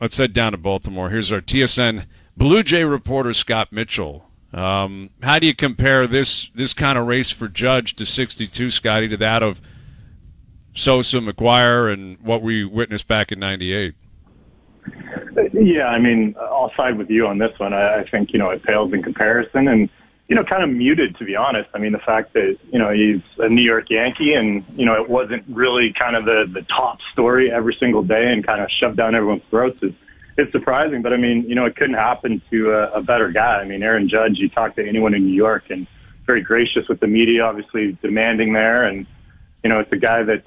let's head down to Baltimore. Here's our TSN Blue Jay reporter, Scott Mitchell. How do you compare this kind of race for Judge to 62, Scotty, to that of Sosa, McGuire, and what we witnessed back in 98? Yeah, I mean, I'll side with you on this one. I think, it pales in comparison and, kind of muted, to be honest. I mean, the fact that, he's a New York Yankee and, it wasn't really kind of the top story every single day and kind of shoved down everyone's throats it's surprising. But, I mean, it couldn't happen to a better guy. I mean, Aaron Judge, you talk to anyone in New York and very gracious with the media, obviously demanding there. And, it's a guy that,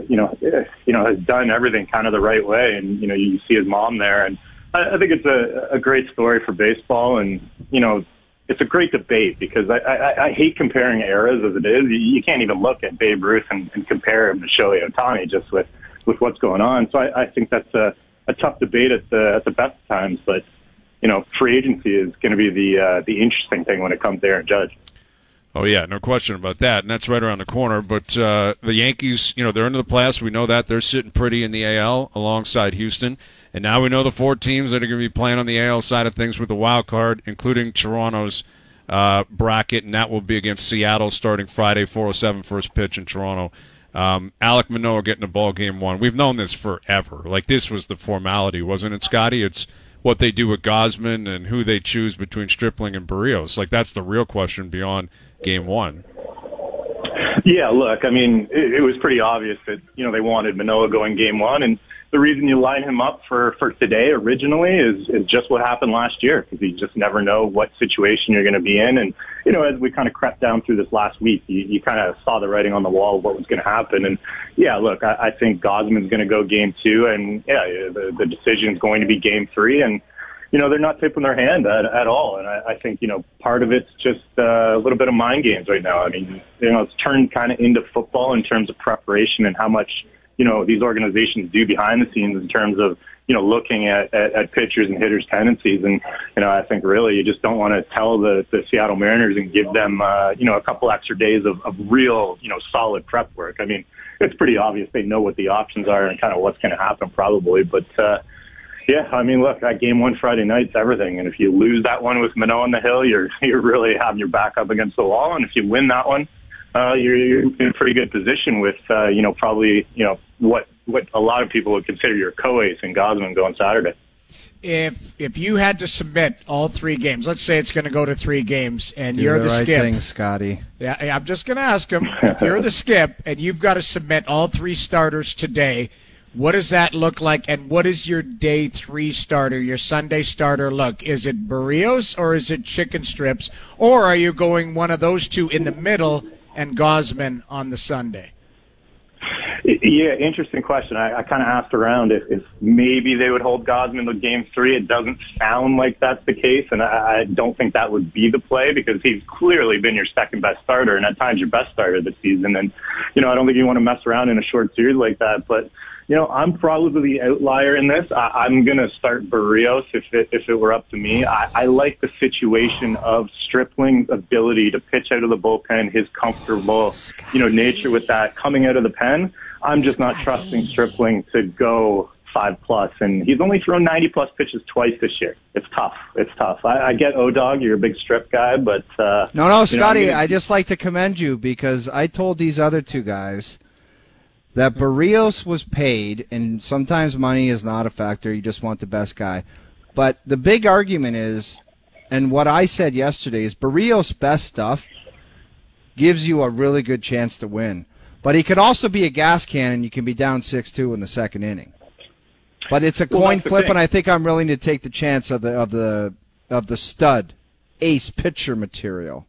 has done everything kind of the right way. And, you see his mom there. And I think it's a great story for baseball. And, it's a great debate because I hate comparing eras as it is. You can't even look at Babe Ruth and compare him to Shohei Ohtani just with what's going on. So I think that's a tough debate at the best of times. But, free agency is going to be the interesting thing when it comes to Aaron Judge. Oh, yeah, no question about that, and that's right around the corner. But the Yankees, they're into the playoffs. We know that. They're sitting pretty in the AL alongside Houston. And now we know the 4 teams that are going to be playing on the AL side of things with the wild card, including Toronto's bracket, and that will be against Seattle starting Friday, 4:07 first pitch in Toronto. Alek Manoah getting a ball game 1. We've known this forever. Like, this was the formality, wasn't it, Scotty? It's what they do with Gausman and who they choose between Stripling and Barrios. Like, that's the real question beyond Game 1. Yeah, look, I mean, it was pretty obvious that, they wanted Manoah going Game 1, and the reason you line him up for today originally is just what happened last year, because you just never know what situation you're going to be in. And, as we kind of crept down through this last week, you kind of saw the writing on the wall of what was going to happen. And, yeah, look, I think Gausman's going to go Game 2, and, yeah, the decision is going to be Game 3. And, they're not tipping their hand at all. And I think, part of it's just a little bit of mind games right now. I mean, it's turned kind of into football in terms of preparation and how much, these organizations do behind the scenes in terms of, looking at pitchers and hitters' tendencies. And, I think really you just don't want to tell the Seattle Mariners and give them, a couple extra days of real, solid prep work. I mean, it's pretty obvious they know what the options are and kind of what's going to happen probably. But, yeah, I mean, look, that Game 1 Friday night's everything. And if you lose that one with Manoah on the hill, you're really having your back up against the wall. And if you win that one, you're in a pretty good position with, probably, what a lot of people would consider your co-ace in Gausman going Saturday. If you had to submit all 3 games, let's say it's going to go to 3 games, and you're the right skip. Thing, Scotty. Yeah, I'm just going to ask him, if you're the skip and you've got to submit all 3 starters today, what does that look like, and what is your day 3 starter, your Sunday starter look? Is it Barrios or is it chicken strips, or are you going one of those 2 in the middle and Gausman on the Sunday? Yeah, interesting question. I kind of asked around if maybe they would hold Gausman to Game 3. It doesn't sound like that's the case, and I don't think that would be the play because he's clearly been your second-best starter and at times your best starter this season. And, I don't think you want to mess around in a short series like that, but I'm probably the outlier in this. I'm going to start Barrios if it were up to me. I like the situation of Stripling's ability to pitch out of the bullpen, his comfortable, nature with that coming out of the pen. I'm just not trusting Stripling to go 5+, and he's only thrown 90+ pitches twice this year. It's tough. I get O-Dog, you're a big strip guy, but no, Scotty, I just like to commend you because I told these other 2 guys that Barrios was paid, and sometimes money is not a factor. You just want the best guy. But the big argument is, and what I said yesterday is Barrios' best stuff gives you a really good chance to win. But he could also be a gas can, and you can be down 6-2 in the second inning. But it's a coin flip, and I think I'm willing to take the chance of the stud ace pitcher material.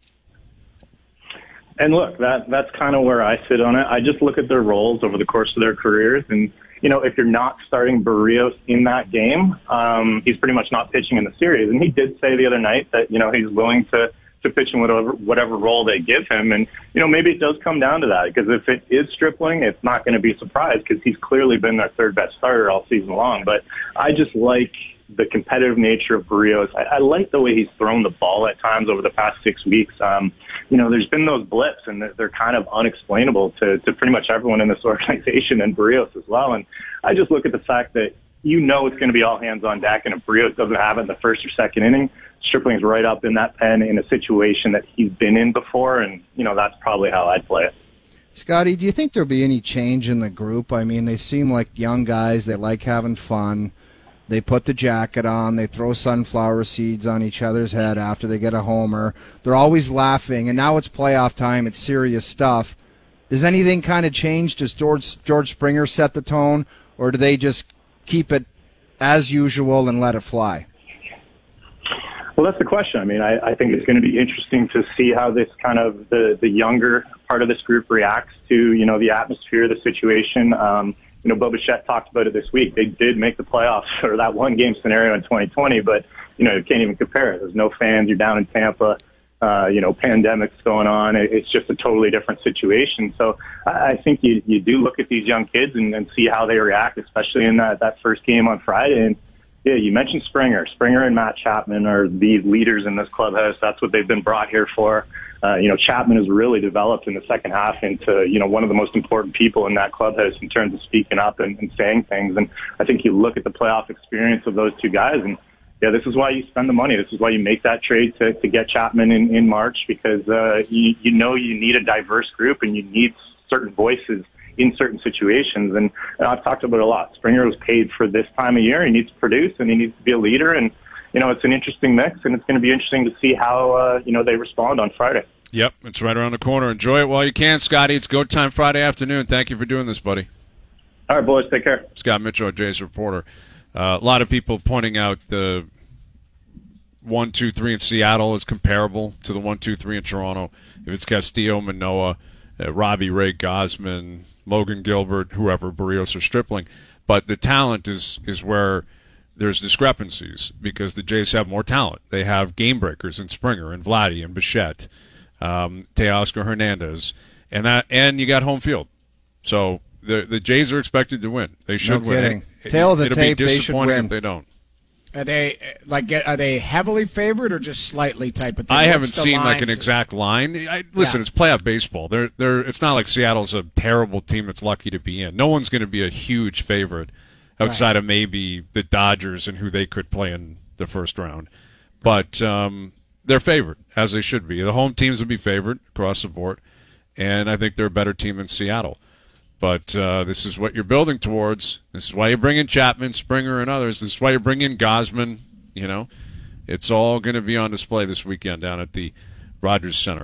And look, that's kind of where I sit on it. I just look at their roles over the course of their careers, and if you're not starting Barrios in that game, he's pretty much not pitching in the series. And he did say the other night that he's willing to pitch in whatever role they give him, and maybe it does come down to that because if it is Stripling, it's not going to be a surprise because he's clearly been their 3rd best starter all season long. But I just like the competitive nature of Barrios. I like the way he's thrown the ball at times over the past 6 weeks. There's been those blips, and they're kind of unexplainable to pretty much everyone in this organization and Barrios as well. And I just look at the fact that, you know it's going to be all hands on deck, and if Berrios doesn't have it in the first or second inning, Stripling's right up in that pen in a situation that he's been in before, and, that's probably how I'd play it. Scotty, do you think there'll be any change in the group? I mean, they seem like young guys. They like having fun. They put the jacket on. They throw sunflower seeds on each other's head after they get a homer. They're always laughing, and now it's playoff time. It's serious stuff. Does anything kind of change? Does George Springer set the tone, or do they just keep it as usual and let it fly? Well, that's the question. I mean, I think it's going to be interesting to see how this kind of the younger part of this group reacts to, the atmosphere, the situation. Bo Bichette talked about it this week. They did make the playoffs for that one-game scenario in 2020, but, you can't even compare it. There's no fans. You're down in Tampa. Pandemic's going on. It's just a totally different situation. So I think you do look at these young kids and see how they react, especially in that first game on Friday. And, yeah, you mentioned Springer. Springer and Matt Chapman are the leaders in this clubhouse. That's what they've been brought here for. Chapman has really developed in the second half into, one of the most important people in that clubhouse in terms of speaking up and saying things. And I think you look at the playoff experience of those two guys, and, yeah, this is why you spend the money. This is why you make that trade to get Chapman in March, because you need a diverse group and you need certain voices in certain situations. And I've talked about it a lot. Springer was paid for this time of year. He needs to produce and he needs to be a leader. And, it's an interesting mix, and it's going to be interesting to see how, they respond on Friday. Yep, it's right around the corner. Enjoy it while you can, Scotty. It's go time Friday afternoon. Thank you for doing this, buddy. All right, boys. Take care. Scott Mitchell, Jays reporter. A lot of people pointing out the 1-2-3 in Seattle is comparable to the 1-2-3 in Toronto. If it's Castillo, Manoah, Robbie Ray, Gausman, Logan Gilbert, whoever, Berrios or Stripling. But the talent is where there's discrepancies, because the Jays have more talent. They have game breakers in Springer and Vladdy and Bichette, Teoscar Hernandez, and you got home field. So the Jays are expected to win. They should win. Tail of the It'll tape, be they should disappointing win. if they don't. Are they heavily favored or just slightly type of thing? I haven't seen like an exact line. Listen, it's playoff baseball. It's not like Seattle's a terrible team that's lucky to be in. No one's going to be a huge favorite outside of maybe the Dodgers and who they could play in the first round. But they're favored, as they should be. The home teams will be favored across the board, and I think they're a better team than Seattle. But this is what you're building towards. This is why you bring in Chapman, Springer, and others. This is why you bring in Gausman. It's all going to be on display this weekend down at the Rogers Center.